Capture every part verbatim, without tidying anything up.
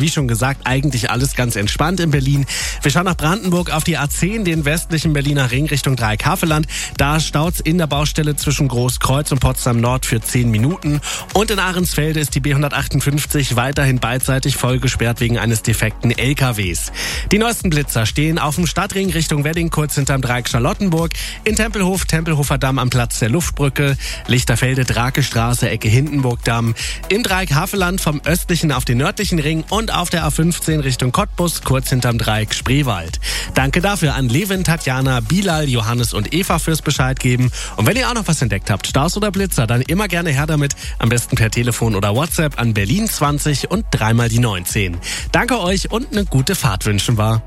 wie schon gesagt, eigentlich alles ganz entspannt in Berlin. Wir schauen nach Brandenburg auf die A zehn, den westlichen Berliner Ring Richtung Dreieck-Havelland. Da staut's in der Baustelle zwischen Großkreuz und Potsdam Nord für zehn Minuten. Und in Ahrensfelde ist die B hundertachtundfünfzig weiterhin beidseitig voll gesperrt wegen eines defekten L K Ws. Die neuesten Blitzer stehen auf dem Stadtring Richtung Wedding, kurz hinterm Dreieck Charlottenburg, in Tempelhof, Tempelhofer Damm am Platz der Luftbrücke, Lichterfelde, Drakestraße, Ecke Hindenburgdamm, im Dreieck Havelland vom östlichen auf den nördlichen Ring und auf der A fünfzehn Richtung Cottbus, kurz hinterm Dreieck Spreewald. Danke dafür an Levin, Tatjana, Bilal, Johannes und Eva fürs Bescheid geben. Und wenn ihr auch noch was entdeckt habt, Staus oder Blitzer, dann immer gerne her damit, am besten per Telefon oder WhatsApp an Berlin zwanzig und dreimal die neunzehn. Danke euch und eine gute Fahrt wünschen wir.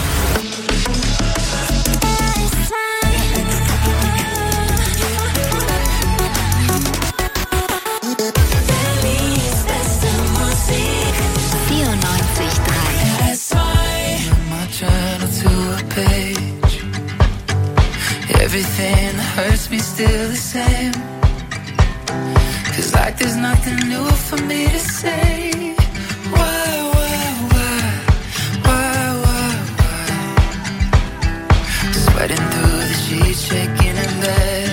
Everything that hurts me still the same. Feels like there's nothing new for me to say. Why, why, why, why, why, why? Sweating through the sheets, shaking in bed.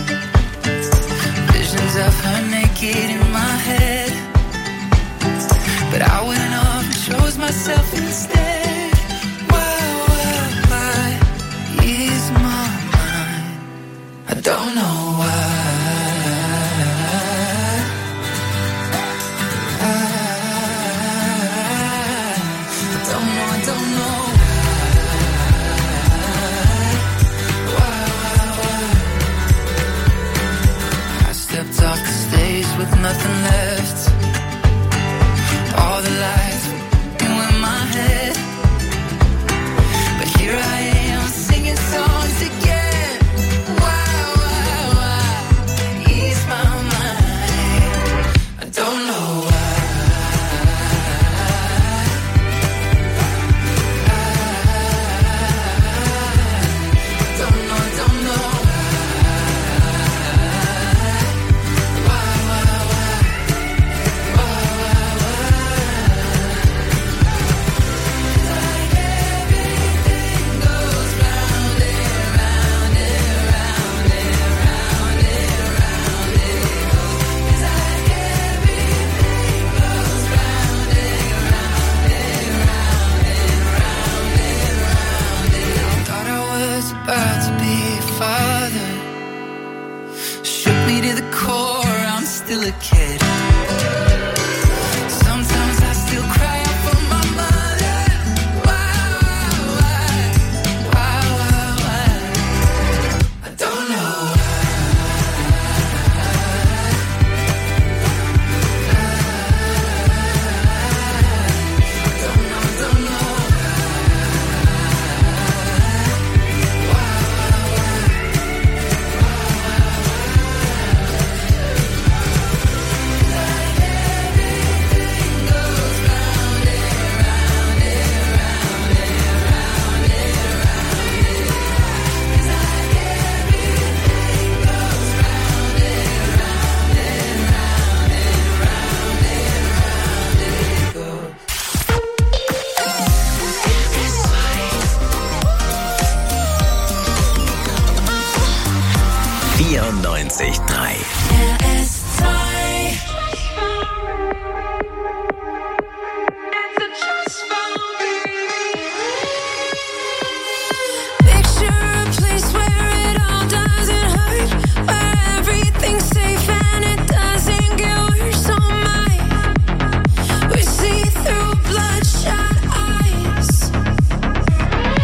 Visions of her naked in my head. But I went off and chose myself instead. Why, why, why is my I don't know why. I, I don't know, I don't know why. Why, why, why? I stepped off the stage with nothing left. All the lights were in my head. But here I am singing songs again. About to be a father. Shook me to the core, I'm still a kid. Sometimes I still cry out for my mother. Why, why, why, why, why? I don't know why. I don't know, I don't know. vierundneunzig Komma drei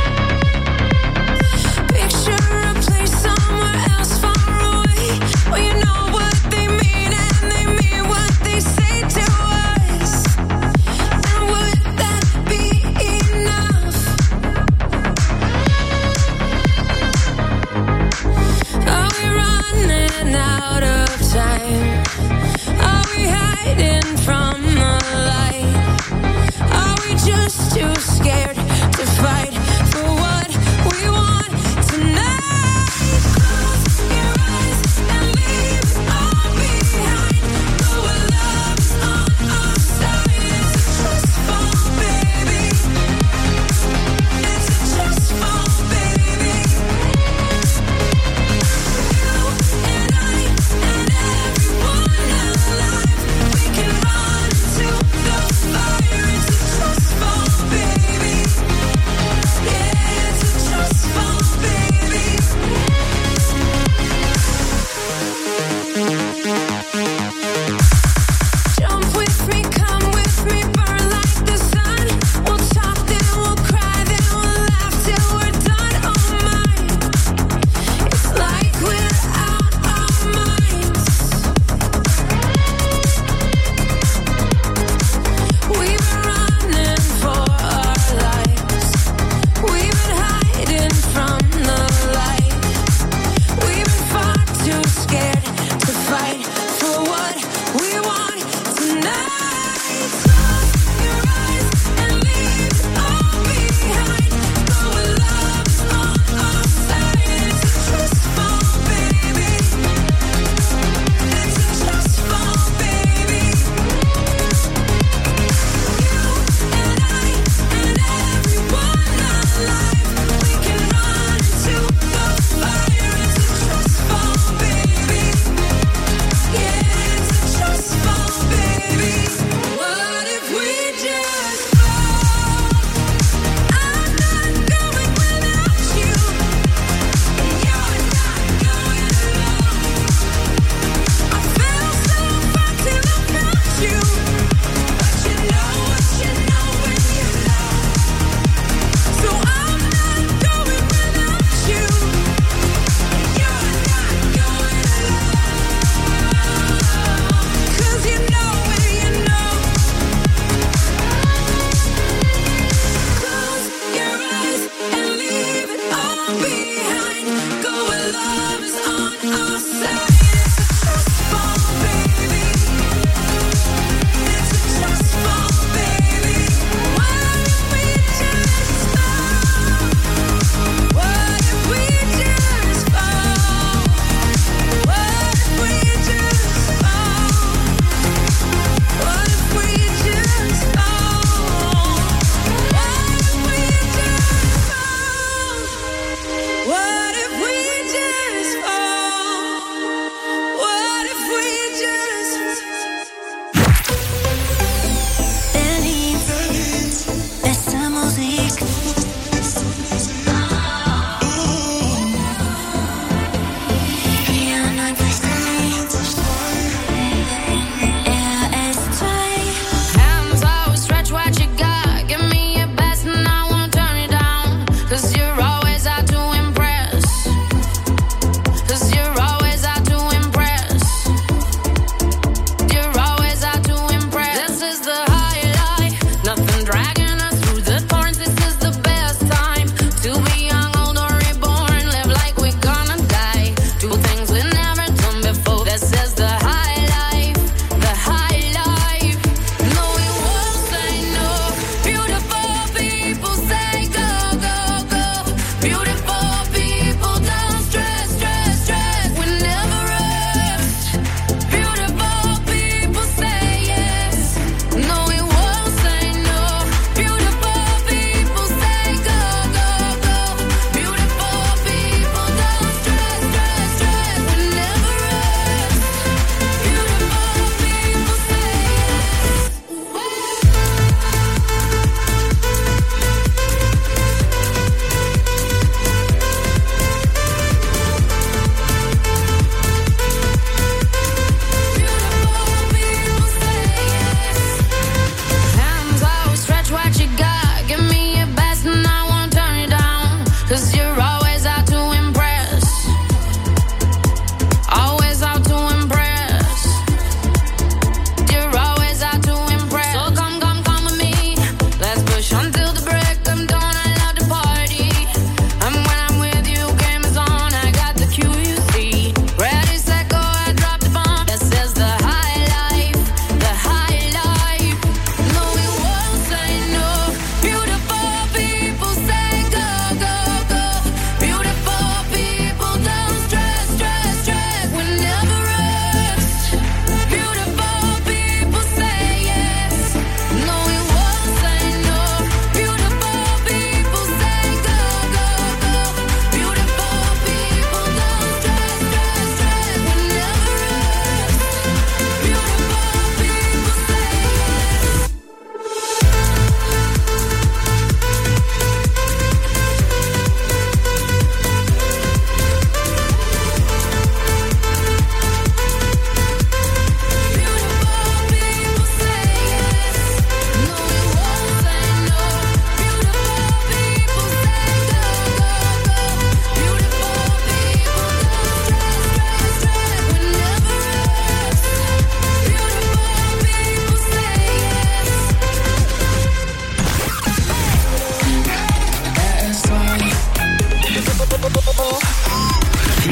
Well, you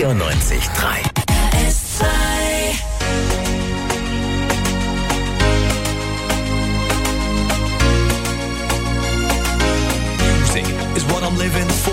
vierundneunzig Komma drei. R S zwei. Music is what I'm living for.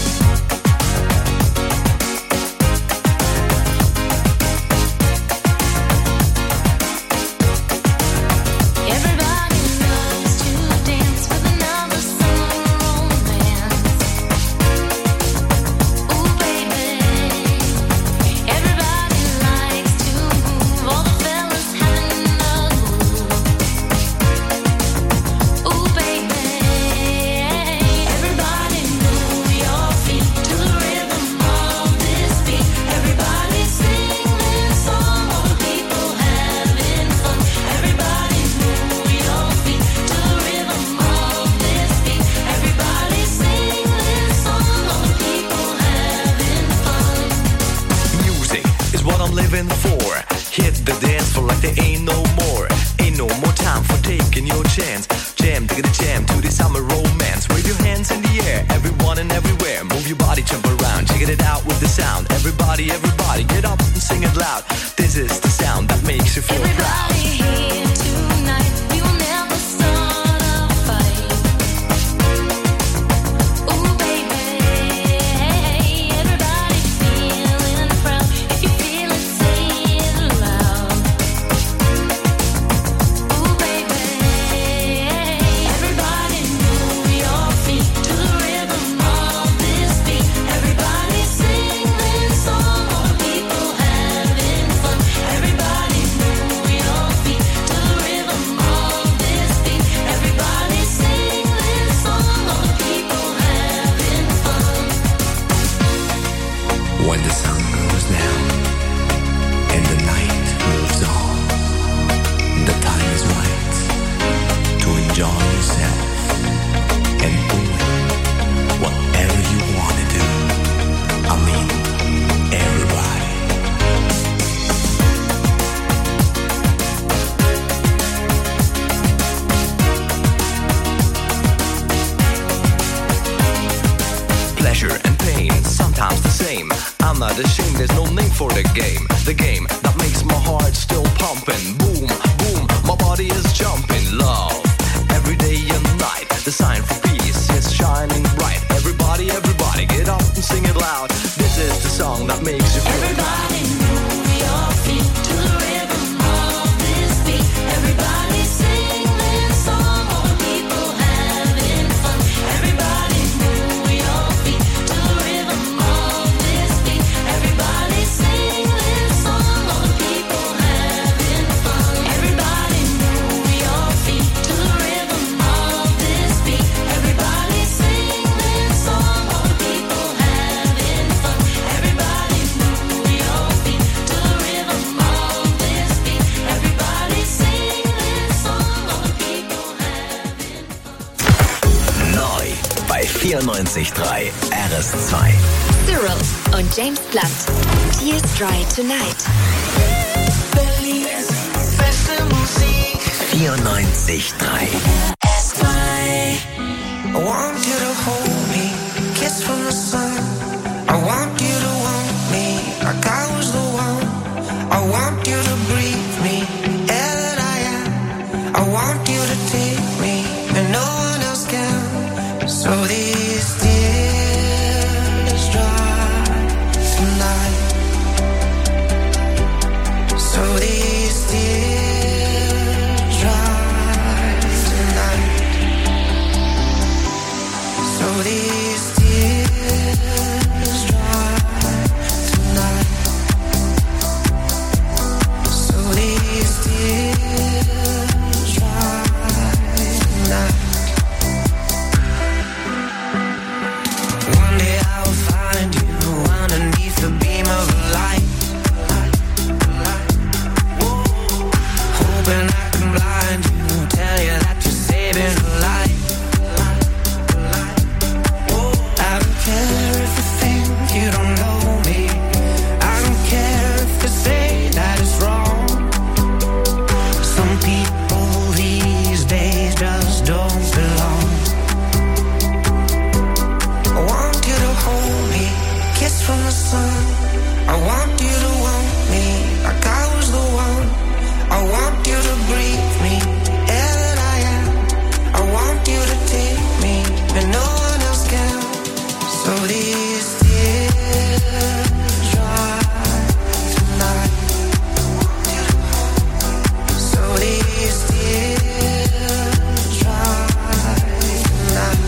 vierundneunzig Komma drei R S zwei. Cyril und James Blunt. Tears Dry Tonight. Berlins beste Musik. vierundneunzig Komma drei. R S zwei. I want you to hold me, kiss from the sun. I want you to want me like I was the one. I want you to breathe me, air that I am. I want you to take me and no one else can. So these tears dry tonight. So these tears dry tonight. So these tears dry tonight. So these tears dry tonight. One day I will find you underneath the beam of a light. Hoping I can blind you, tell you that you're saving a life. I don't care if you think you don't know me. I don't care if you say that it's wrong. Some people these days just don't belong. I want you to hold me, kiss from the sun. I want you to want me like I was the one. I want you to breathe me, air that I am. I want you to take me and no one else can. So these tears dry tonight. So these tears dry tonight.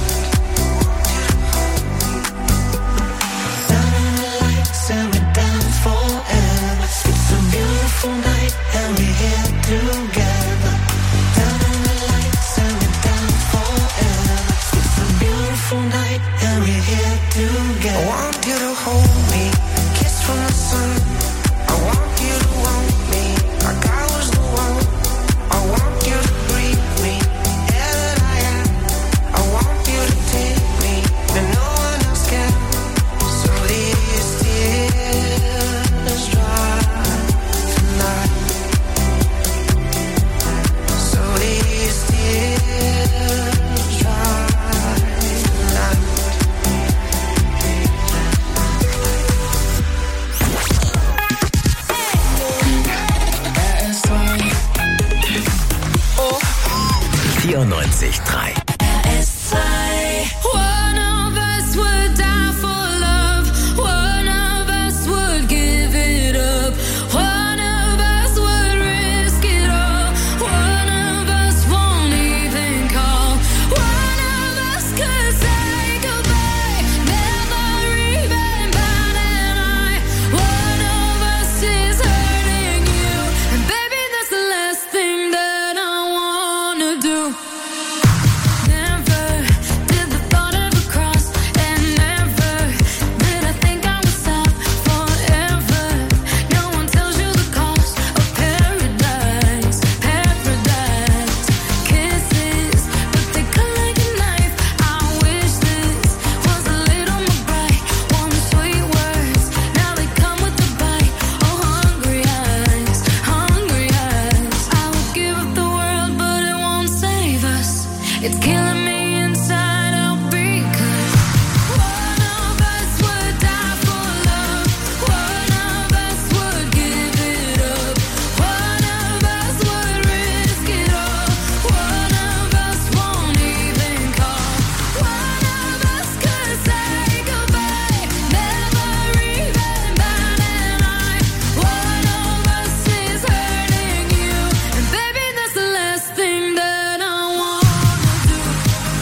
Turn on the lights and we're down forever. It's a beautiful night and we're here together. Turn on the lights and we're down forever. It's a beautiful night and we're here together. I want you to hold me, kiss from the sun. I want you to want me like I was the one. I want you to breathe me, air that I am. I want you to take me and no one else can. So these tears dry tonight. So these tears dry tonight. vierundneunzig Komma drei. One of us would die for love. One of us would give it up. One of us would risk it all. One of us won't even call. One of us could say goodbye, never even bat an eye. One of us is hurting you, and baby, that's the last thing that I wanna do. Never did the thought ever cross, and never did I think I would stop forever. No one tells you the cost of paradise, paradise. Kisses, but they cut like a knife. I wish this was a little more bright. Warm, sweet words, now they come with a bite. Oh, hungry eyes, hungry eyes. I would give up the world, but it won't save us. It's killing me inside out because one of us would die for love. One of us would give it up. One of us would risk it all. One of us won't even call. One of us could say goodbye, never even bat an eye. One of us is hurting you, and baby, that's the last thing that I wanna do.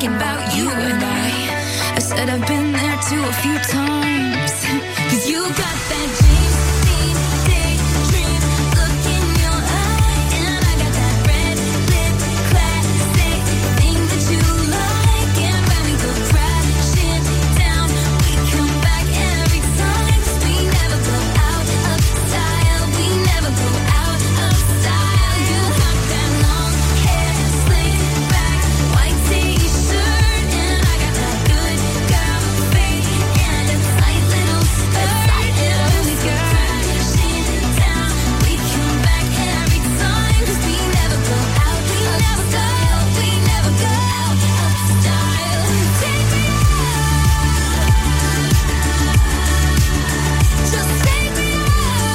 thinking about you and I. I said I've been there too a few times. Cause you got that James Dean daydream look in your eye. And I got that red lip classic thing that you like. And when we go crashing down, we come back every time. Cause we never go out of style. We never go out of style. You got that long hair slicked back, white t-shirt. And I got that good girl face and a tight little skirt. And when we go crashing down, we come back every time. Cause we never go out of style. We never go out of style. Take me out. Just take me out.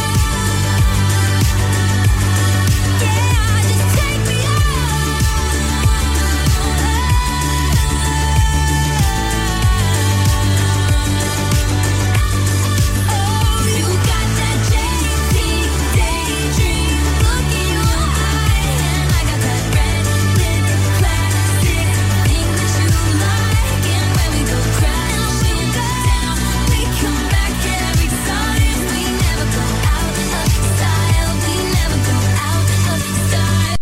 Yeah, just take me out. Oh, you got that James Dean daydream look in your eye. And I got that red lip classic thing that you like. And when we go crashing down, we come back every time. We never go out of style. We never go out of style.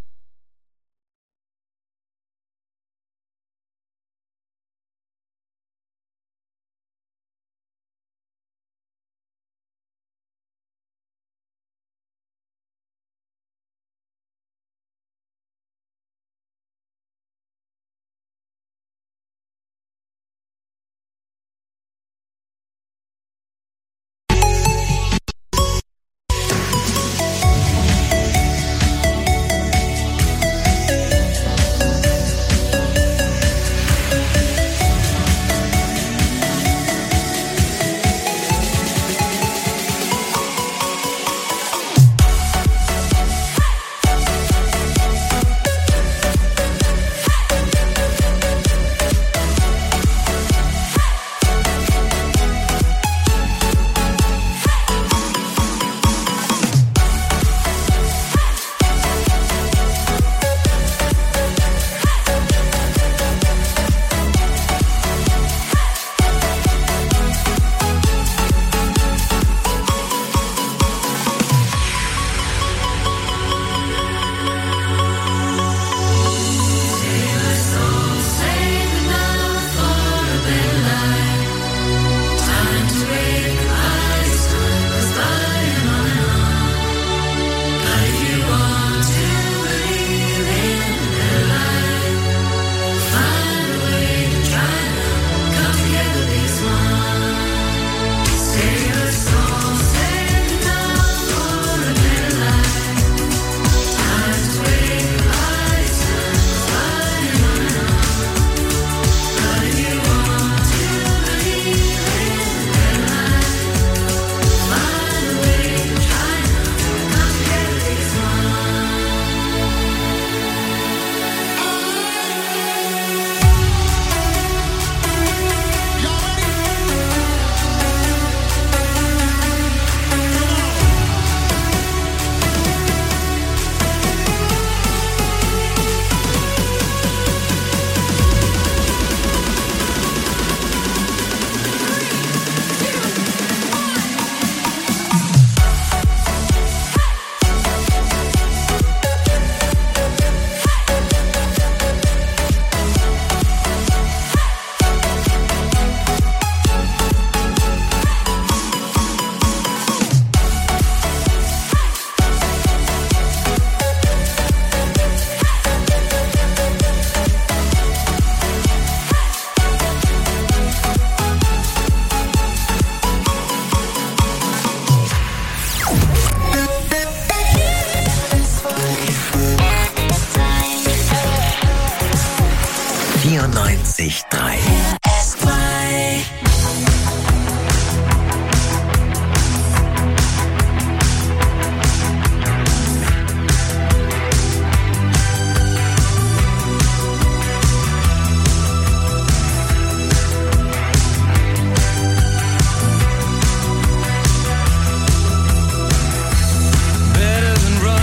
vierundneunzig Komma drei.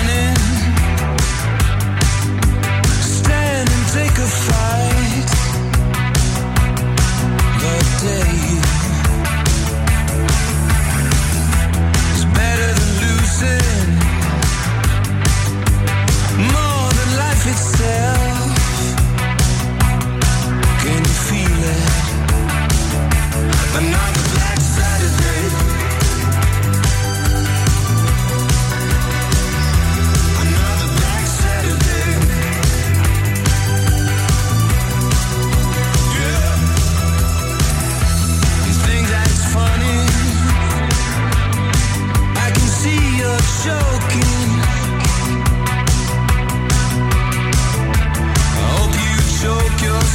Take a fight.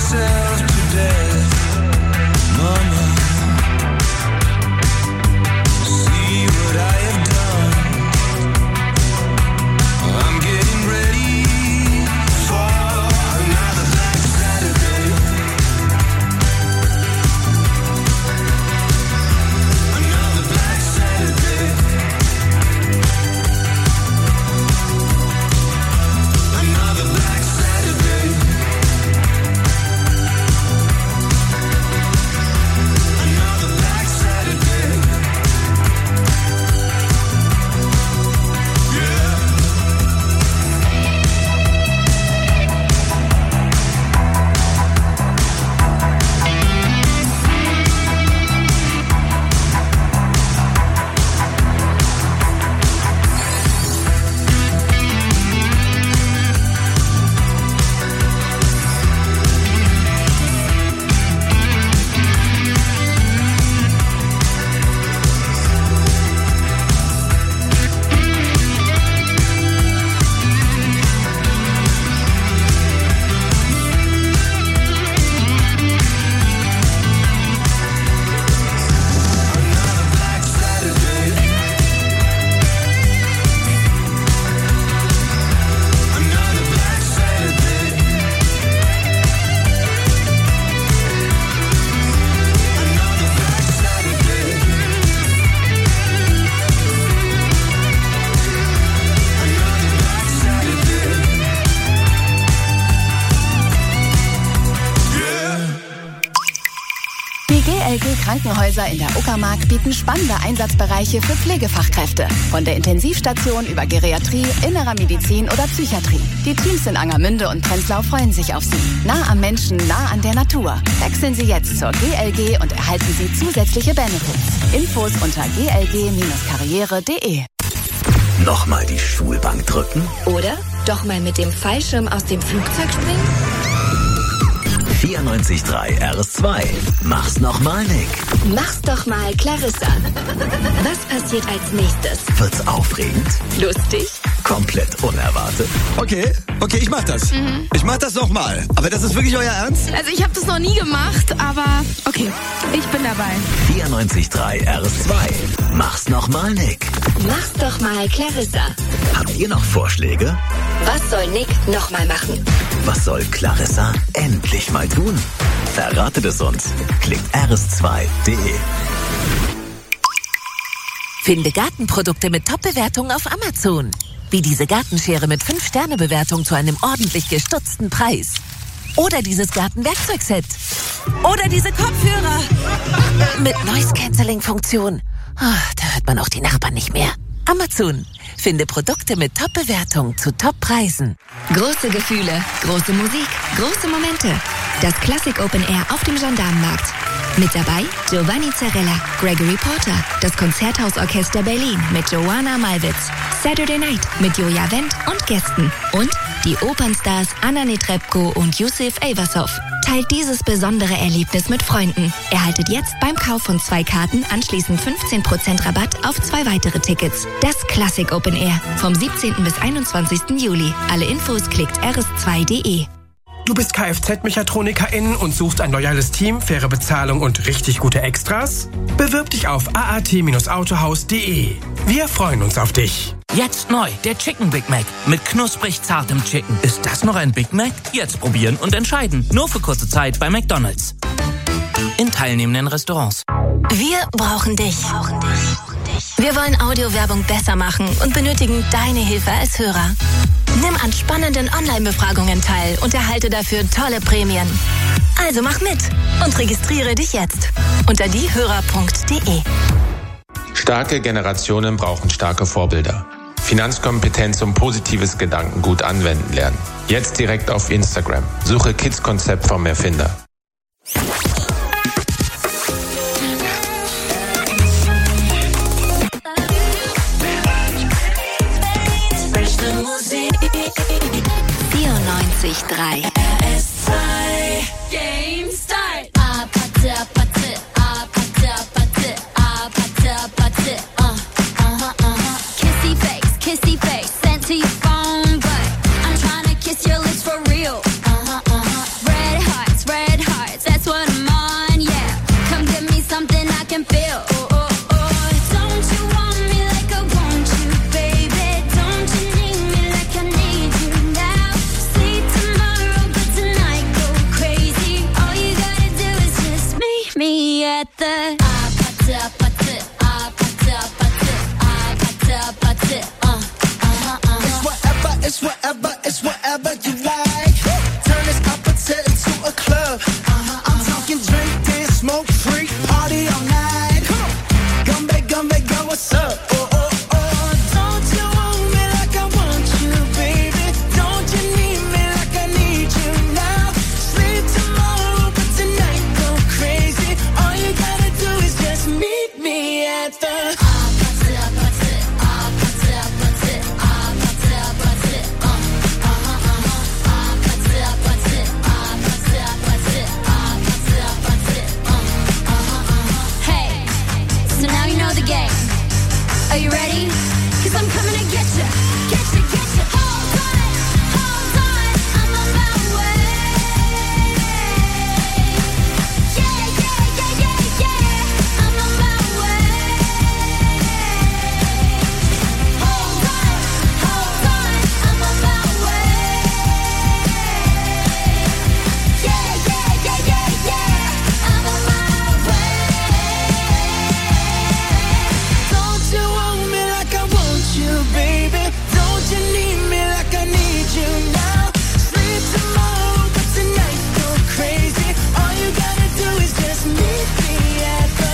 yourself to death, mama. See what I have done. I'm getting ready for another Black Saturday. Another Black Saturday. Another Black Saturday. Another Black Saturday. Yeah. Die G L G Krankenhäuser in der Uckermark bieten spannende Einsatzbereiche für Pflegefachkräfte. Von der Intensivstation über Geriatrie, innerer Medizin oder Psychiatrie. Die Teams in Angermünde und Prenzlau freuen sich auf Sie. Nah am Menschen, nah an der Natur. Wechseln Sie jetzt zur G L G und erhalten Sie zusätzliche Benefits. Infos unter g l g karriere punkt de. Nochmal die Schulbank drücken? Oder doch mal mit dem Fallschirm aus dem Flugzeug springen? vierundneunzig Komma drei R S zwei. Mach's nochmal, Nick. Mach's doch mal, Clarissa. Was passiert als nächstes? Wird's aufregend? Lustig? Komplett unerwartet. Okay, okay, ich mach das. Mhm. Ich mach das nochmal. Aber das ist wirklich euer Ernst? Also ich habe das noch nie gemacht, aber okay, ich bin dabei. vierundneunzig Komma drei R S zwei. Mach's nochmal, Nick. Mach's doch mal, Clarissa. Habt ihr noch Vorschläge? Was soll Nick nochmal machen? Was soll Clarissa endlich mal tun? Verratet es uns. Klickt r s zwei punkt de. Finde Gartenprodukte mit Top-Bewertungen auf Amazon. Wie diese Gartenschere mit fünf Sterne Bewertung zu einem ordentlich gestutzten Preis. Oder dieses Gartenwerkzeugset. Oder diese Kopfhörer mit Noise-Canceling-Funktion. Oh, da hört man auch die Nachbarn nicht mehr. Amazon. Finde Produkte mit Top-Bewertung zu Top-Preisen. Große Gefühle, große Musik, große Momente. Das Classic Open Air auf dem Gendarmenmarkt. Mit dabei Giovanni Zarella, Gregory Porter, das Konzerthausorchester Berlin mit Joanna Malwitz, Saturday Night mit Joja Wendt und Gästen und die Opernstars Anna Netrebko und Yusuf Ayvassov. Teilt dieses besondere Erlebnis mit Freunden. Erhaltet jetzt beim Kauf von zwei Karten anschließend fünfzehn Prozent Rabatt auf zwei weitere Tickets. Das Classic Open Air vom siebzehnten bis einundzwanzigsten Juli. Alle Infos klickt r s zwei punkt de. Du bist Kfz-Mechatronikerin und suchst ein loyales Team, faire Bezahlung und richtig gute Extras? Bewirb dich auf a a t autohaus punkt de. Wir freuen uns auf dich. Jetzt neu, der Chicken Big Mac mit knusprig zartem Chicken. Ist das noch ein Big Mac? Jetzt probieren und entscheiden. Nur für kurze Zeit bei McDonald's. In teilnehmenden Restaurants. Wir brauchen dich. Wir wollen Audiowerbung besser machen und benötigen deine Hilfe als Hörer. Nimm an spannenden Online-Befragungen teil und erhalte dafür tolle Prämien. Also mach mit und registriere dich jetzt unter diehörer punkt de. Starke Generationen brauchen starke Vorbilder. Finanzkompetenz und positives Gedankengut anwenden lernen. Jetzt direkt auf Instagram. Suche Kids-Konzept vom Erfinder. vierundneunzig Komma drei R S zwei. Game Start. Ah, patte, patte, ah, patte, patte, ah, patte, patte, uh, uh-huh, uh-huh. Kissy face, kissy face, sent to your phone, but I'm trying to kiss your lips for real. Uh-huh, uh-huh. Red hearts, red at the 아파트 아파트 아파트 아파트 아파트 아파트 uh uh uh It's whatever, it's whatever, it's whatever you like. Turn this opposite into a club. I'm talking drink, dance, smoke, freak, party all night. Gumbe, gumbe, go, what's up? Oh, oh, oh. Don't you want me like I want you, baby? Don't you need me like I need you now? Sleep tomorrow, but tonight go crazy. All you gotta do is just meet me at the 아파트 아파트 아파트 아파트 아파트 아파트 uh uh uh uh 아파트 아파트 아파트 아파트 아파트 아파트 uh uh uh uh Hey, so now you know the game. Are you ready? Cause I'm coming to get you, get you, get you. Hold on, hold on, I'm on my way. Yeah, yeah, yeah, yeah, yeah, I'm on my way. Hold on, hold on, I'm on my way. Yeah, yeah, yeah, yeah, yeah, I'm on my way. Don't you want me like I want you, baby? Don't you need me like I need you now? Sleep tomorrow, but tonight go crazy. All you gotta do is just meet me at the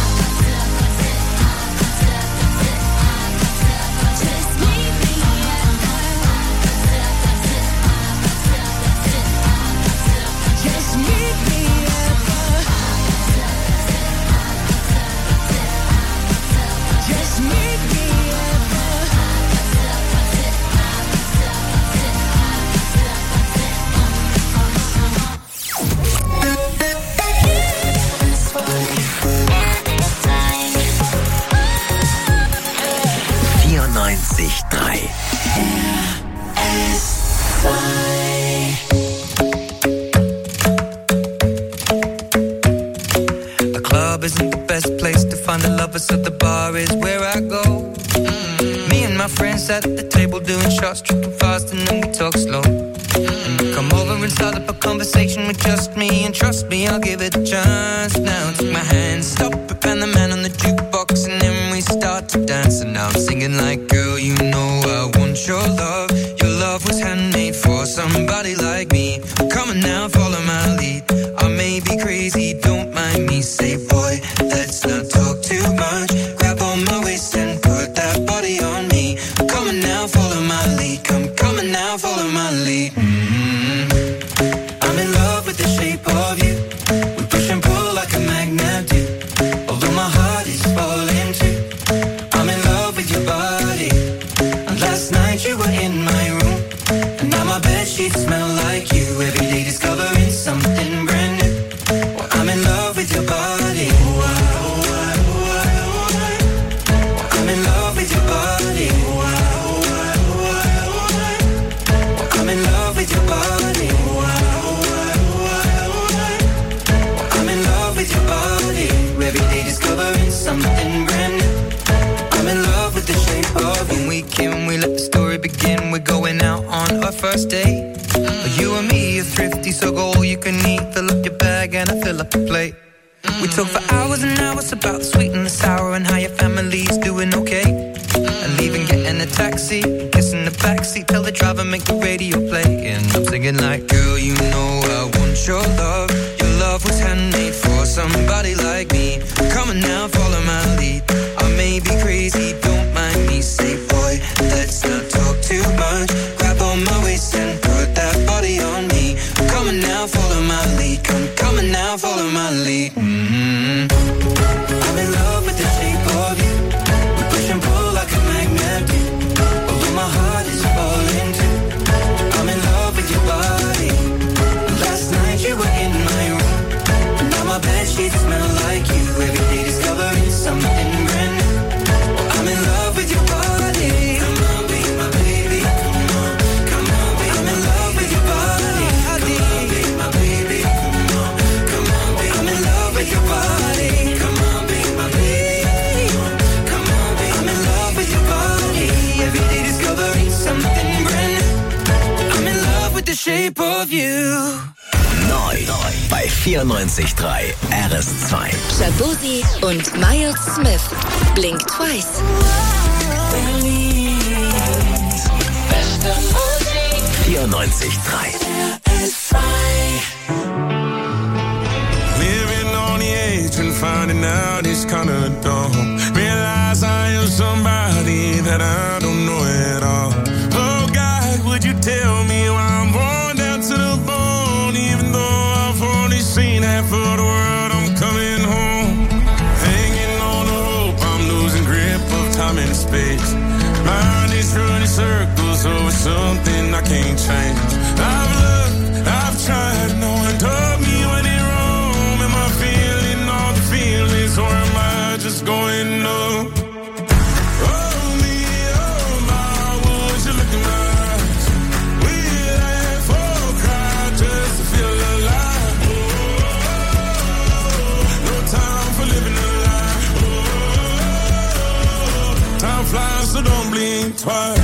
Just meet me Just meet me at the Just meet me at vierundneunzig Komma drei. The club isn't the best place to find the lovers, so the bar is where I go. Mm. Me and my friends at the table doing shots, tripping fast, and then we talk slow. And you come over and start up a conversation with just me, and trust me, I'll give it a chance. Now take my hand, stop it, and the man on the jukebox, and then we start to dance. And now I'm singing like, girl, you know I want your love. Your love was handmade for somebody like me. Come on now, follow my lead. I may be crazy, don't mind me. Say, boy, let's not talk too much. Grab on my waist and put that body on me. Come on now, follow my lead. Come, come on now, follow my lead. Mm-hmm. I'm in love with the shape of you. We push and pull like a magnet do. Although my heart is falling too. I'm in love with your body. And last night you were in my room. And now my bedsheets smell like you. Every day discovering something brand new. Well, I'm in love with your body. I'm in love with your body. I'm in love with your body. I'm in love with your body. Every day discovering something brand new. I'm in love with the shape of you. When we came, we let the story begin. We're going out on our first date. Mm. You and me are thrifty, so go all you can eat. Fill up your bag and I fill up the plate. Mm. We talk for hours and hours about the sweet and the sour and how your family's doing okay. Mm. And leaving, getting a taxi, kissing the backseat, tell the driver make the radio play. And I'm singing like, girl, you know I want your love. Your love was handmade for somebody like me. Come on now, follow my lead. I may be crazy, don't mind me. Say, boy, let's not talk too much. Grab on my waist and put that body on me. Come on now, follow my lead. Come, come on now, follow my lead. Mm-hmm. I'm in love with the shape of you. We push and pull like a magnet do. Although my heart is falling too. I'm in love with your body. Last night you were in my room. Now my bedsheets smell like you. Every day discovering something brand new. I'm in love with your body. Come on, be my baby. Come on, come on, be I'm in love with your body. Come on, be my baby. Come on, come on, be I'm in love with your body. Come on, be my baby. Come on, be I'm in love with your body. Every day discovering something brand new. I'm in love with the shape of you. Neu. neu bei vierundneunzig Komma drei R S zwei. Shabozi und Miles Smith. Blink Twice. Beste Musik. vierundneunzig Komma drei. R S zwei. Living on the edge and finding out it's kinda dumb. Realize I am somebody that I don't know at all. Oh God, would you tell me why I'm worn down to the bone? Even though I've only seen half of the world, I'm coming home. Hanging on the hope, I'm losing grip of time and space. Mind is running circles over something I can't change. I've looked, I've tried, no one told me when it wrong. Am I feeling all the feelings, or am I just going up? So don't blink twice.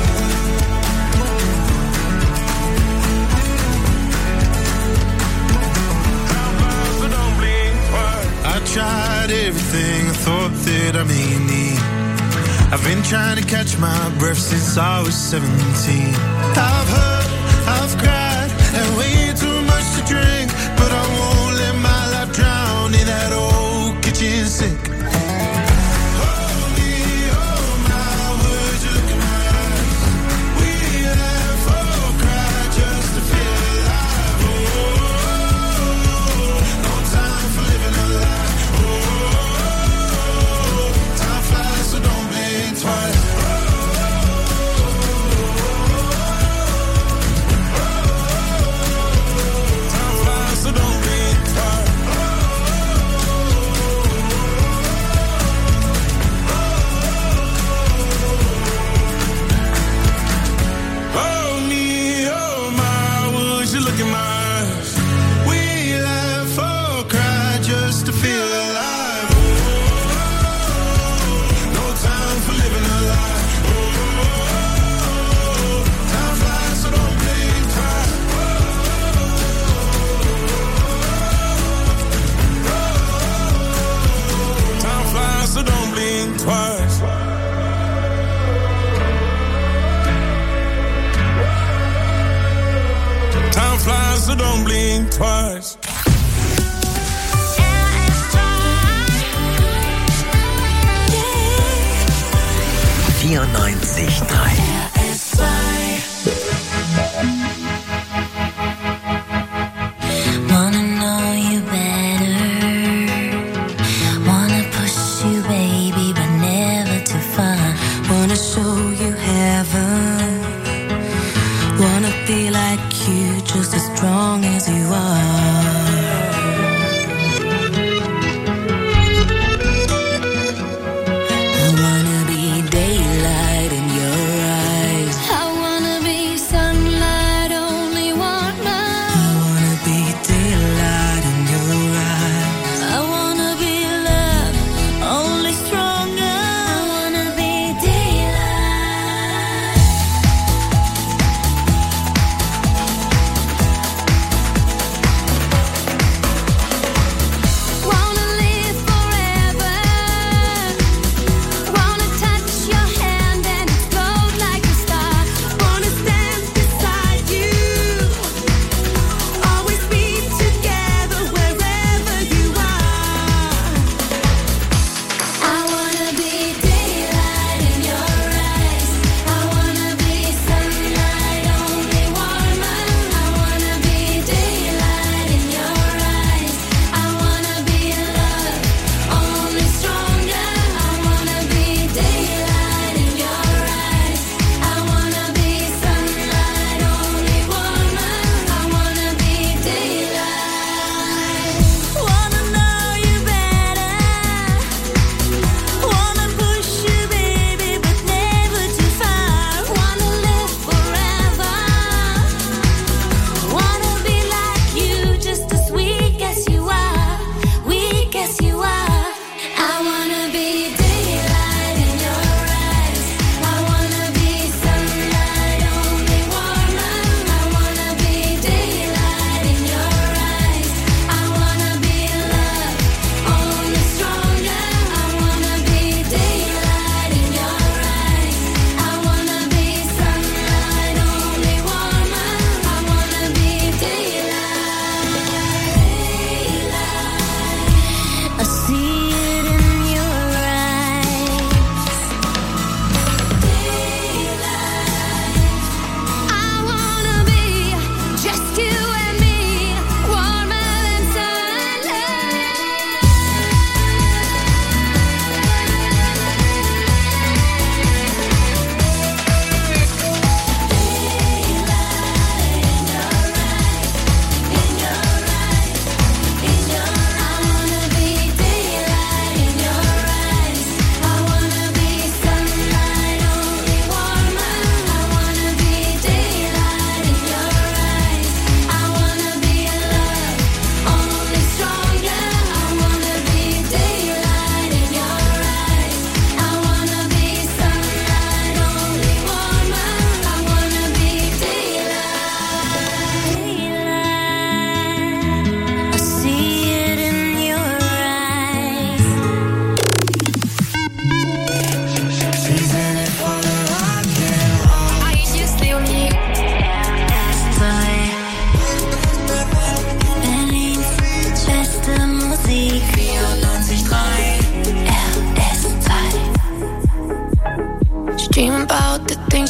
So don't blink twice. I tried everything I thought that I may need. I've been trying to catch my breath since I was seventeen. I've hurt, I've cried, and way too much to drink, but I won't let my life drown in that old kitchen sink. So don't blink twice. vierundneunzig Komma drei. R S zwei. Wanna know you better. Wanna push you, baby, but never too far. Wanna show you heaven. Wanna be like you, just as strong as you are. I wanna be daylight in your eyes. I wanna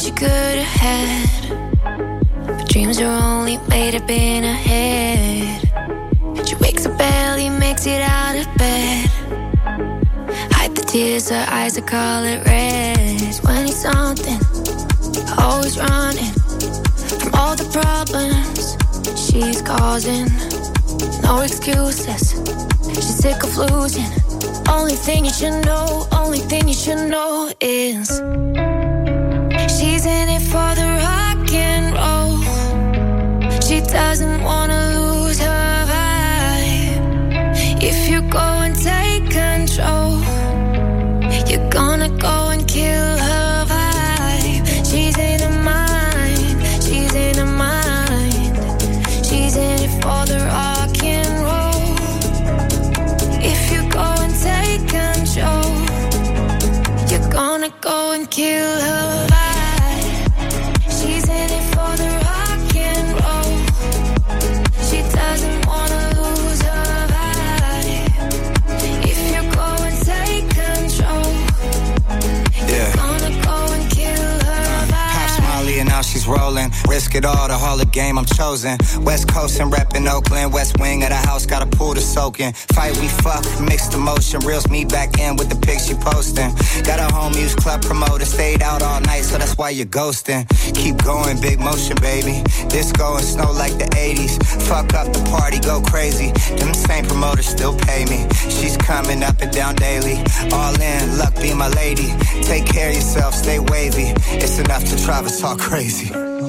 she could have had, but dreams are only made up in her head. She wakes up barely, makes it out of bed. Hide the tears, her eyes are color red. When he's something, always running from all the problems she's causing. No excuses, she's sick of losing. Only thing you should know, only thing you should know is she's in it for the rock and roll. She doesn't wanna lose her vibe. If you go and take control, you're gonna go and kill her vibe. She's in her mind, she's in her mind. She's in it for the rock and roll. If you go and take control, you're gonna go and kill her vibe. She's in it for the rock and roll. She doesn't wanna lose her vibe. If you go and take control, you're gonna go and kill her vibe. Pop Smiley and now she's rolling. Risk it all, the Hall of Game, I'm chosen. West Coast and reppin' Oakland. West wing of the house, got a pool to soak in. Fight, we fuck, mixed emotion. Reels me back in with the pics she posting. Got a home use club promoter. Stayed out all night, so that's why you're ghosting. Keep going, big motion, baby. Disco and snow like the eighties. Fuck up the party, go crazy. Them same promoters still pay me. She's coming up and down daily. All in, luck be my lady. Take care of yourself, stay wavy. It's enough to drive us all crazy.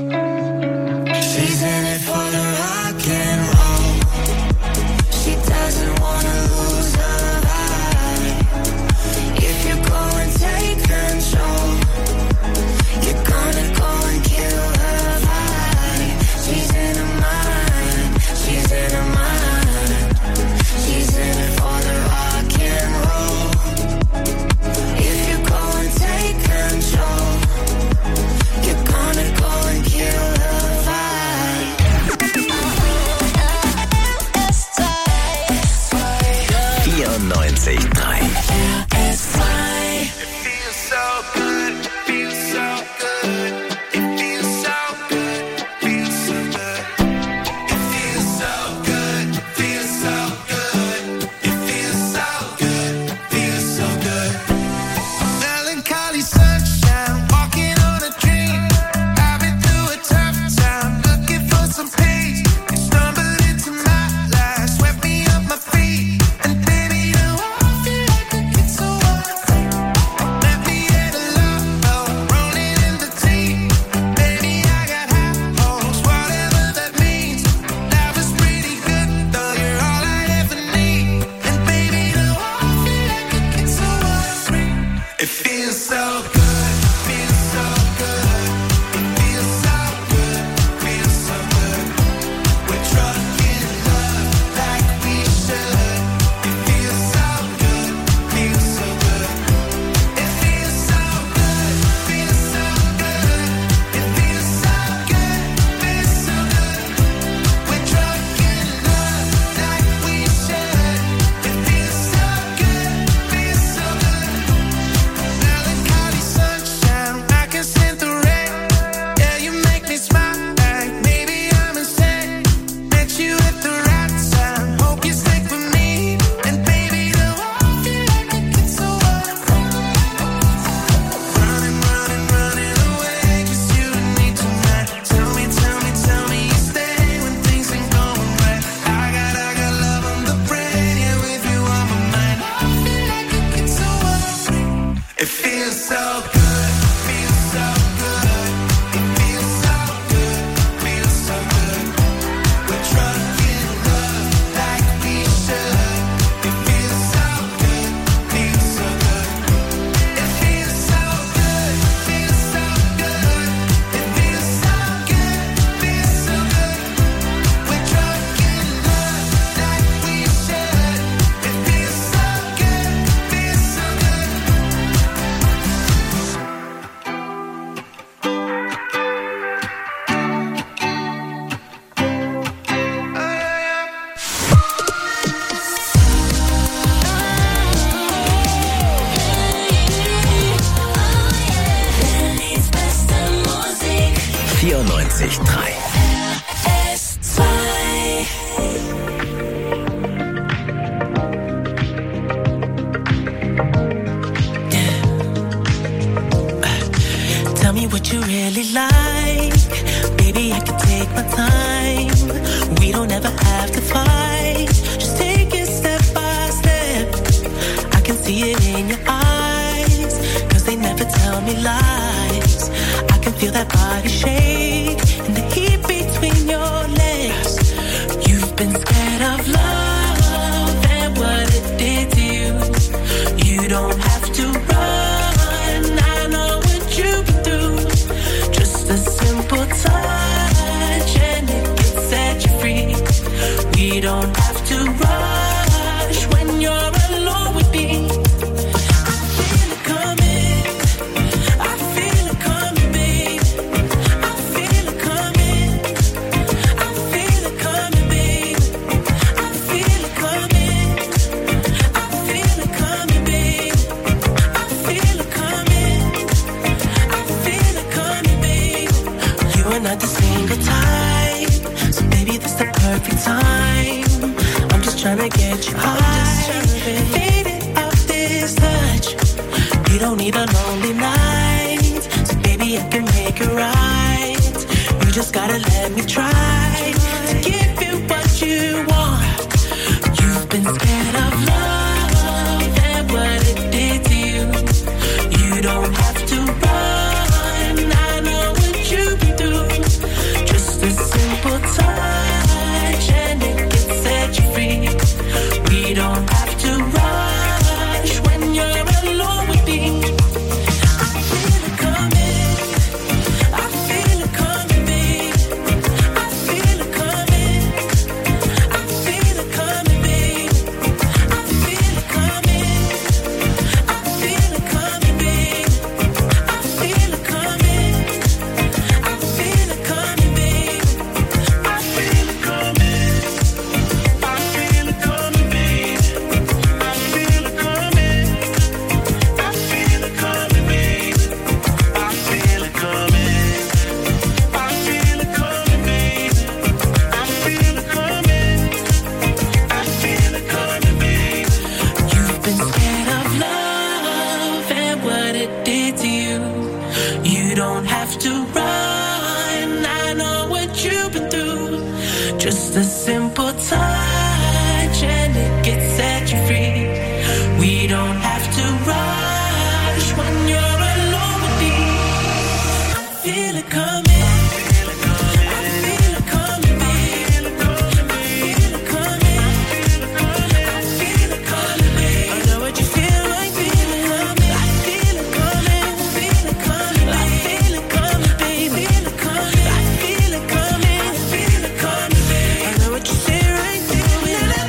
She's in it for the rock and roll. She doesn't wanna lose her vibe. If you go and take control, you're gonna go and kill her vibe. She's in her mind, she's in her mind. She's in it for the rock and roll. If you go and take control, you're gonna go and kill her vibe. vierundneunzig Komma drei. S zwei. Tell me what you really like. Baby, I can take my time. We don't ever have to fight. Just take it step by step. I can see it in your eyes. Cause they never tell me lies. I can feel that body shake and the heat between your legs. You've been scared of love and what it did to you. You don't have to run. I know what you've been through. Just a simple touch and it can set you free. We don't have to rush when you're alone with me. I feel it coming. I feel it coming, babe. I feel it coming. I feel it coming, babe. I feel it coming. I feel it coming, babe. I feel it coming. I feel it coming, babe. You are not the single type, so baby, this the perfect time. I'm just trying to get you high, faded off this touch. You don't need a lonely night, so baby, I can make it right. You just gotta let me try to give you what you want. You've been scared of love and what it did to you. You don't have to run. I know what you've been through. Just a simple touch and it can set you free. We don't have to rush when you're alone with me. I feel it coming. I feel it coming, babe. I feel it coming. I feel it coming, babe. I feel it coming. I feel it coming, babe. I feel it coming. I feel it coming, babe. I feel it coming. I feel it coming, babe. I feel it coming. I feel it coming, babe. I feel it coming. I feel it coming, babe. I feel it coming. I feel it coming, babe. You've been scared of love and what it did to you. You don't have to run. I know what you've been through. Just a simple touch and it can set you free. We don't have to rush when you're alone with me. I feel it coming. I feel it coming, babe. I feel it coming. I feel it coming, babe. I know what you feel like, feeling coming. I feel it coming. I feel it coming, babe. I feel it coming, babe. I feel it coming. I feel it coming. I feel it coming, babe. I know what you say right through it.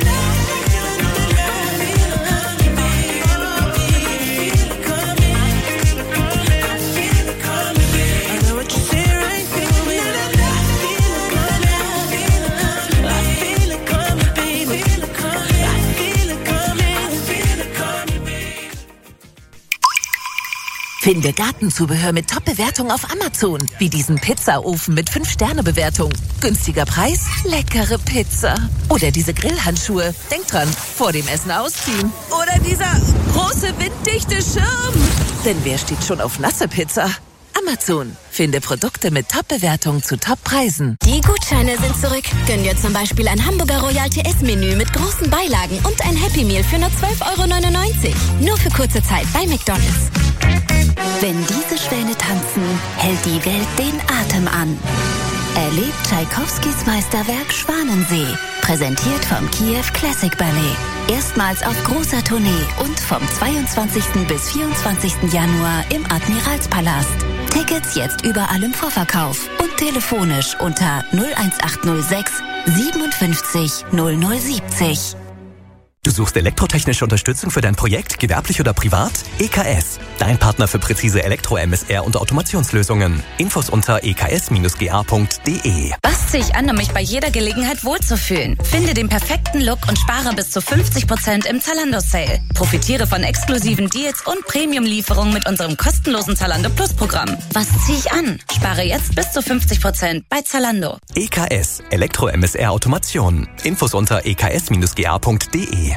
Finde Gartenzubehör mit Top-Bewertung auf Amazon. Wie diesen Pizzaofen mit fünf Sterne Bewertung. Günstiger Preis, leckere Pizza. Oder diese Grillhandschuhe. Denk dran, vor dem Essen ausziehen. Oder dieser große winddichte Schirm. Denn wer steht schon auf nasse Pizza? Amazon. Finde Produkte mit Top-Bewertung zu Top-Preisen. Die Gutscheine sind zurück. Gönn dir zum Beispiel ein Hamburger Royal T S-Menü mit großen Beilagen und ein Happy Meal für nur zwölf Euro neunundneunzig. Nur für kurze Zeit bei McDonald's. Wenn diese Schwäne tanzen, hält die Welt den Atem an. Erlebt Tschaikowskis Meisterwerk Schwanensee. Präsentiert vom Kiew Classic Ballet. Erstmals auf großer Tournee und vom zweiundzwanzigsten bis vierundzwanzigsten Januar im Admiralspalast. Tickets jetzt überall im Vorverkauf und telefonisch unter null eins acht null sechs siebenundfünfzig null null siebzig. Du suchst elektrotechnische Unterstützung für dein Projekt, gewerblich oder privat? E K S, dein Partner für präzise Elektro-M S R und Automationslösungen. Infos unter e k s Bindestrich g a punkt d e. Was ziehe ich an, um mich bei jeder Gelegenheit wohlzufühlen? Finde den perfekten Look und spare bis zu fünfzig Prozent im Zalando-Sale. Profitiere von exklusiven Deals und Premium-Lieferungen mit unserem kostenlosen Zalando Plus-Programm. Was ziehe ich an? Spare jetzt bis zu fünfzig Prozent bei Zalando. E K S, Elektro-M S R Automation. Infos unter e k s Bindestrich g a punkt d e.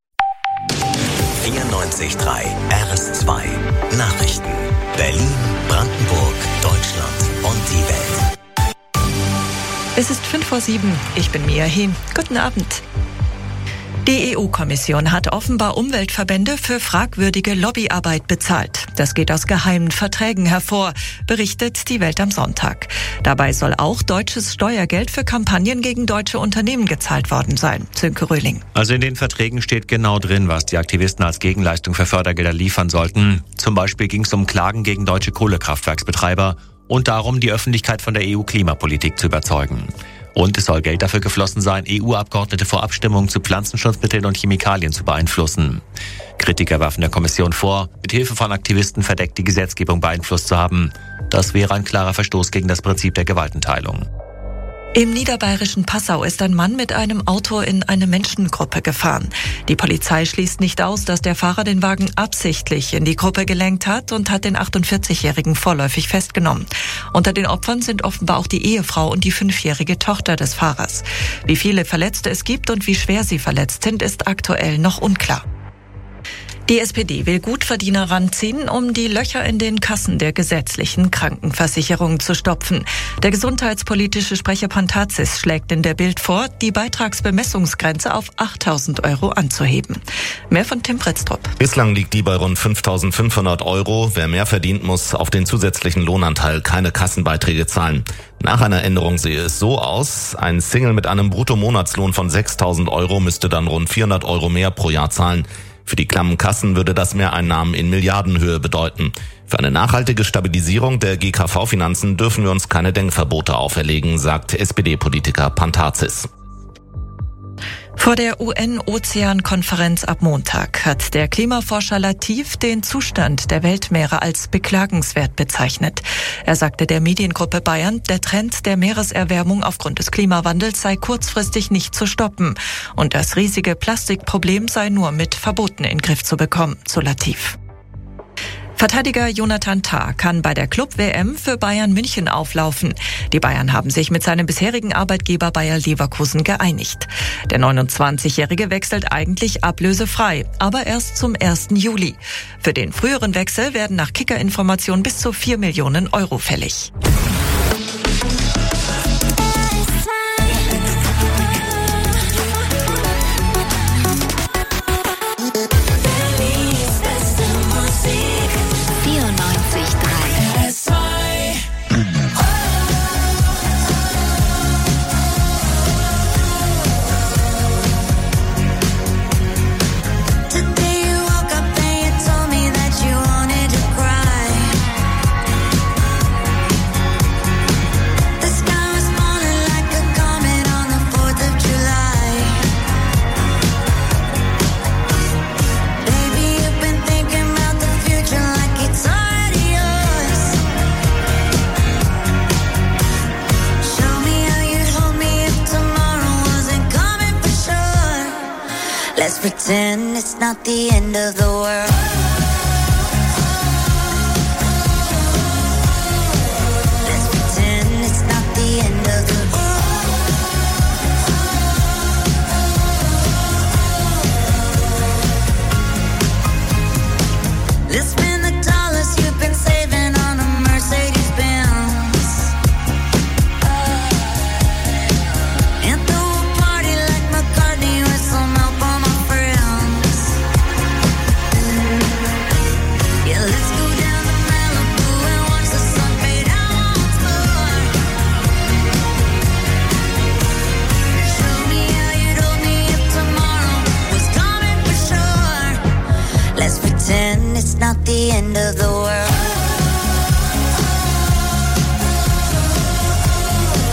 vierundneunzig Komma drei R S zwei Nachrichten. Berlin, Brandenburg, Deutschland und die Welt. Es ist fünf vor sieben. Ich bin Mia He. Guten Abend. Die E U-Kommission hat offenbar Umweltverbände für fragwürdige Lobbyarbeit bezahlt. Das geht aus geheimen Verträgen hervor, berichtet die Welt am Sonntag. Dabei soll auch deutsches Steuergeld für Kampagnen gegen deutsche Unternehmen gezahlt worden sein. Sönke Röhling. Also in den Verträgen steht genau drin, was die Aktivisten als Gegenleistung für Fördergelder liefern sollten. Zum Beispiel ging es um Klagen gegen deutsche Kohlekraftwerksbetreiber und darum, die Öffentlichkeit von der E U-Klimapolitik zu überzeugen. Und es soll Geld dafür geflossen sein, E U-Abgeordnete vor Abstimmungen zu Pflanzenschutzmitteln und Chemikalien zu beeinflussen. Kritiker werfen der Kommission vor, mit Hilfe von Aktivisten verdeckt die Gesetzgebung beeinflusst zu haben. Das wäre ein klarer Verstoß gegen das Prinzip der Gewaltenteilung. Im niederbayerischen Passau ist ein Mann mit einem Auto in eine Menschengruppe gefahren. Die Polizei schließt nicht aus, dass der Fahrer den Wagen absichtlich in die Gruppe gelenkt hat und hat den achtundvierzigjährigen vorläufig festgenommen. Unter den Opfern sind offenbar auch die Ehefrau und die fünfjährige Tochter des Fahrers. Wie viele Verletzte es gibt und wie schwer sie verletzt sind, ist aktuell noch unklar. Die S P D will Gutverdiener ranziehen, um die Löcher in den Kassen der gesetzlichen Krankenversicherung zu stopfen. Der gesundheitspolitische Sprecher Pantazis schlägt in der Bild vor, die Beitragsbemessungsgrenze auf achttausend Euro anzuheben. Mehr von Tim Pritztrup. Bislang liegt die bei rund fünftausendfünfhundert Euro. Wer mehr verdient, muss auf den zusätzlichen Lohnanteil keine Kassenbeiträge zahlen. Nach einer Änderung sehe es so aus: Ein Single mit einem Bruttomonatslohn von sechstausend Euro müsste dann rund vierhundert Euro mehr pro Jahr zahlen. Für die klammen Kassen würde das Mehreinnahmen in Milliardenhöhe bedeuten. Für eine nachhaltige Stabilisierung der G K V-Finanzen dürfen wir uns keine Denkverbote auferlegen, sagt S P D-Politiker Pantazis. Vor der U N-Ozean-Konferenz ab Montag hat der Klimaforscher Latif den Zustand der Weltmeere als beklagenswert bezeichnet. Er sagte der Mediengruppe Bayern, der Trend der Meereserwärmung aufgrund des Klimawandels sei kurzfristig nicht zu stoppen und das riesige Plastikproblem sei nur mit Verboten in den Griff zu bekommen, so Latif. Verteidiger Jonathan Tah kann bei der Club-W M für Bayern München auflaufen. Die Bayern haben sich mit seinem bisherigen Arbeitgeber Bayer Leverkusen geeinigt. Der neunundzwanzigjährige wechselt eigentlich ablösefrei, aber erst zum ersten Juli. Für den früheren Wechsel werden nach Kicker-Informationen bis zu vier Millionen Euro fällig. Let's pretend it's not the end of the world. Let's pretend it's not the end of the world. Let's spend the dollars you've been saving on a Mercedes Benz. And throw a party like McCartney with some help on my friends. Yeah, let's go down to Malibu and watch the sun fade out once more. Show me how you'd hold me if tomorrow was coming for sure. Let's pretend it's not the end of the world.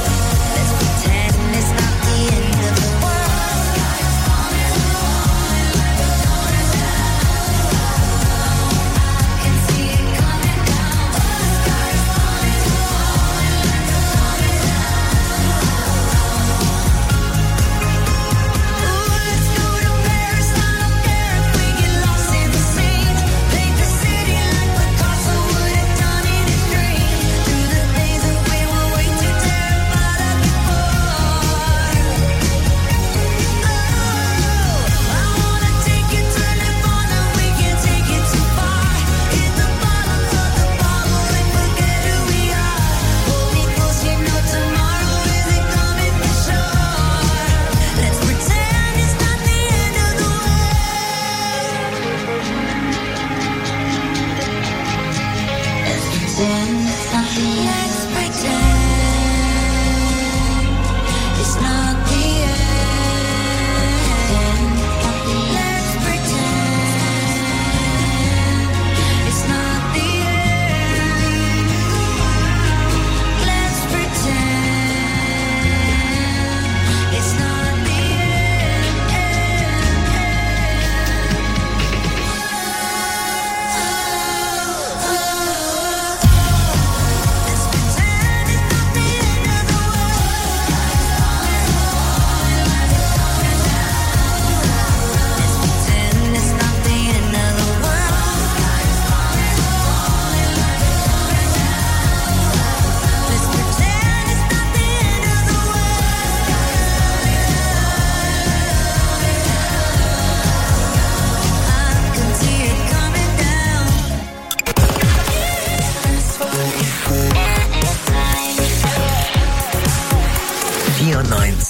Let's pretend it's not the end of the world.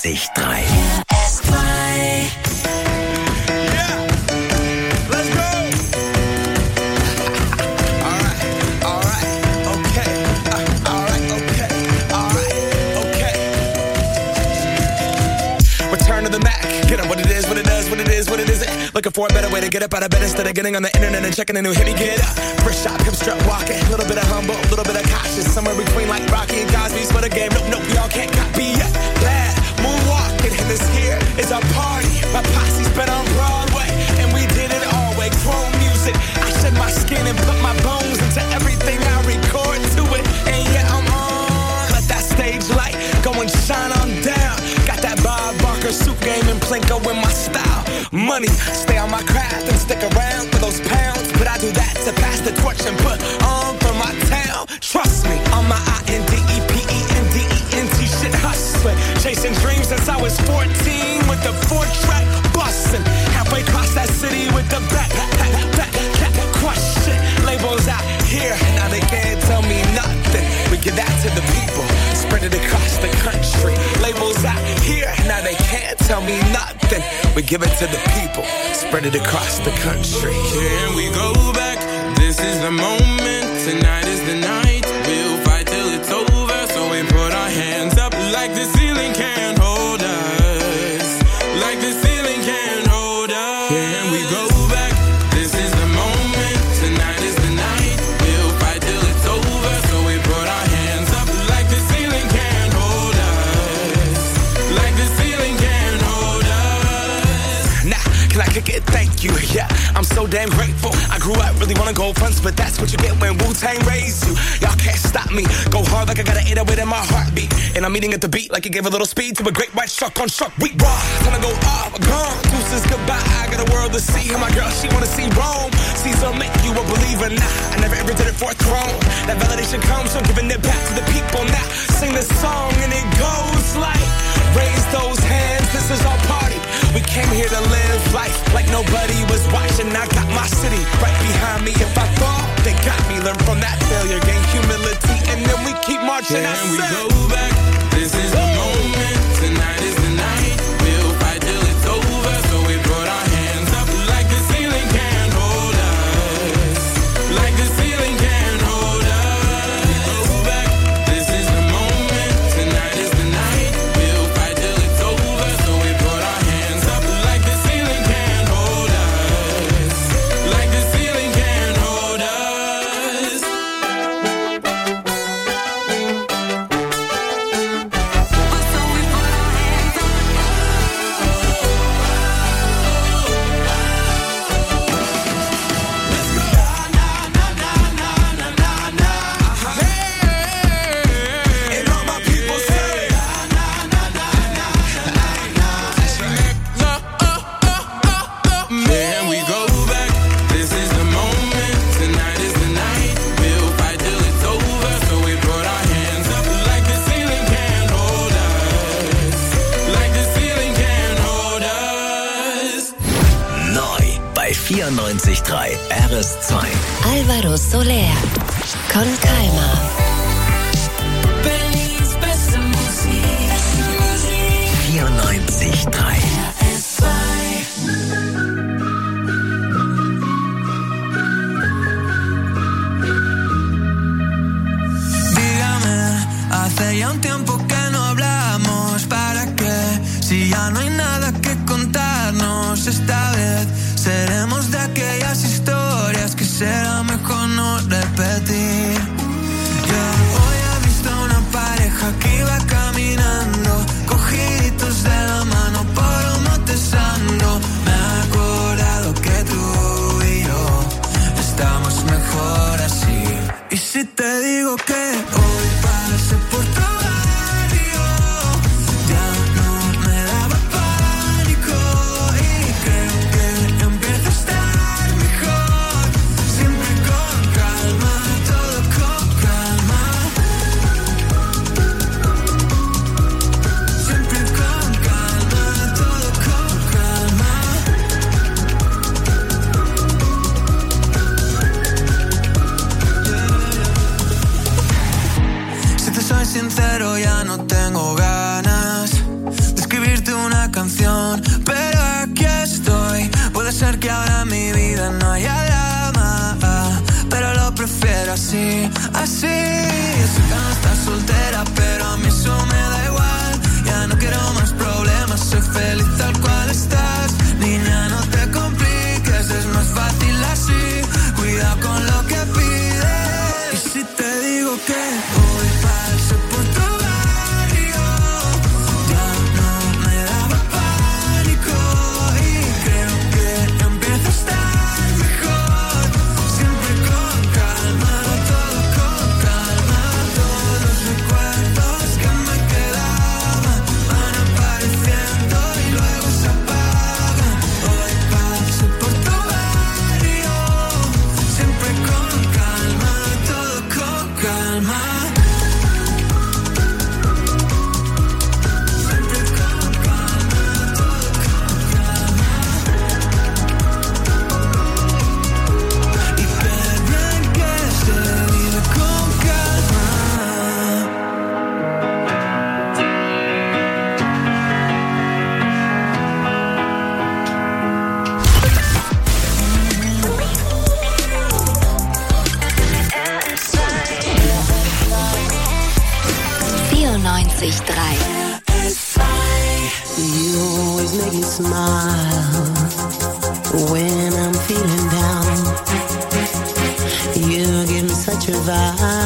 vierundneunzig Komma drei. Looking for a better way to get up out of bed instead of getting on the internet and checking a new hit. Me get up, first shot, come strut walking. A little bit of humble, a little bit of cautious. Somewhere between like Rocky and Cosby's for the game. Nope, nope, y'all can't copy yet. Bad moonwalking, and this here is our party. My posse's been on Broadway, and we did it all way. Chrome music, I shed my skin and put my bones into everything I record to it. And yeah, I'm on. Let that stage light go and shine on down. Got that Bob Barker suit game and Plinko in my style. Money, stay on my craft and stick around for those pounds. But I do that to pass the torch and put on for my town. Trust me, on my I N D E P E N D E N T shit hustling. Chasing dreams since I was fourteen with the four-track bustin'. Halfway across that city with the back, back, back, back, crush shit. Labels out here, now they can't tell me nothing. We give that to the people, spread it across the country. Labels out here, now they can't tell me nothing. We give it to the people, spread it across the country. Can we go back? This is the moment, tonight is the night. We'll fight till it's over, so we put our hands up like the ceiling can't hold us. Like the ceiling can't hold us. Can we go back? This is the moment, tonight is the night. We'll fight till it's over, so we put our hands up like the ceiling can't hold us. Like the ceiling can't hold us. Nah, can I kick it? Thank you, yeah, I'm so damn grateful. I grew up really wanna go fronts, but that's what you get when Wu-Tang raised you. Y'all can't stop me, go hard like I got an eight oh eight in my heartbeat. And I'm eating at the beat like it gave a little speed to a great white shark on shark. We raw, gonna go off, gone, deuces goodbye. I got a world to see, and my girl, she wanna see Rome. Caesar make you a believer, nah, I never ever did it for a throne. That validation comes from giving it back to the people. Now, sing this song and it goes like, raise those hands, this is our party. We came here to live life like nobody was watching. I got my city right behind me. If I fall, they got me. Learn from that failure, gain humility, and then we keep marching. Can we go back? This is the moment. Tonight is the night. We'll fight till it's over. So we put our hands up like the ceiling can't hold us. Like the ceiling can't hold us. We go back. This is the moment. Tonight is the night. We'll fight till it's over. So we put our hands up like the ceiling can't hold us. Like the ceiling can't hold us. Can we go back? This is the moment. Tonight is the night. We'll fight till it's over. So we put our hands up like the ceiling can't hold us. Like the ceiling can't hold us. Neu bei vierundneunzig Komma drei R S zwei. Alvaro Soler, Con Calma. Berlins beste Musik. vierundneunzig Komma drei. R S zwei. Dígame, hace ya un tiempo que no hablamos. ¿Para qué? Si ya no hay nada que contarnos. Esta vez seremos de aquellas historias que será mejor no repetir. Yo hoy he visto una pareja que iba caminando, cogiditos de la mano por un Montesano. Me he acordado que tú y yo estamos mejor así. Y si te digo que hoy pasé por tu barrio, ya no me daba pánico. Y creo que empieza a estar mejor, siempre con calma. prefiero así, así. Sé que no estás soltera, pero a mí eso me da igual. Ya no quiero más problemas, soy feliz tal cual estás. Niña, no te compliques, es más fácil así. Cuidado con lo que pides. Y si te digo que hoy paso por tu barrio, ya no me daba pánico. Y creo que empieza a estar mejor. Siempre con calma, todo con calma. Todos los recuerdos que me quedaban van apareciendo y luego se apagan. Hoy paso por tu barrio, siempre con calma, todo con calma. Siempre con calma, todo con calma. Y qué bien que se vive con calma. vierundneunzig Komma drei. You always make me smile when I'm feeling down. You give me such a vibe.